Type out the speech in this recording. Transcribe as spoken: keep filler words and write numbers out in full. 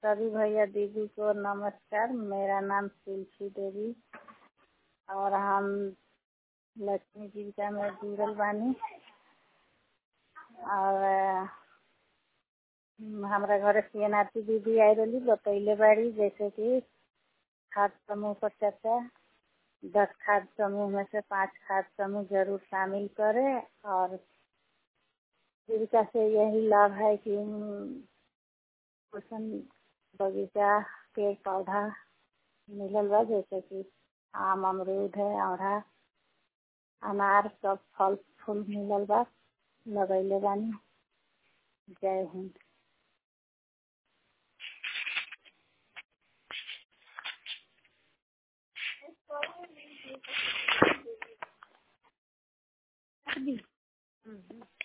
सभी भैया दीदी को नमस्कार। मेरा नाम तुलसी देवी और हम लक्ष्मी जीविका में जुड़ल बानी और हमारा घर सी एन आर सी दीदी आई रही बतैले बाड़ी जैसे कि खाद समूह पर चर्चा दस खाद समूह में से पांच खाद समूह जरूर शामिल करें और जीविका से यही लाभ है कि पोषण बगीचा पेड़ पौधा मिलल बा जैसे कि आम अमरूद है औरा अनार सब फल फूल मिलल बा लगैले बानी। जय हिंद।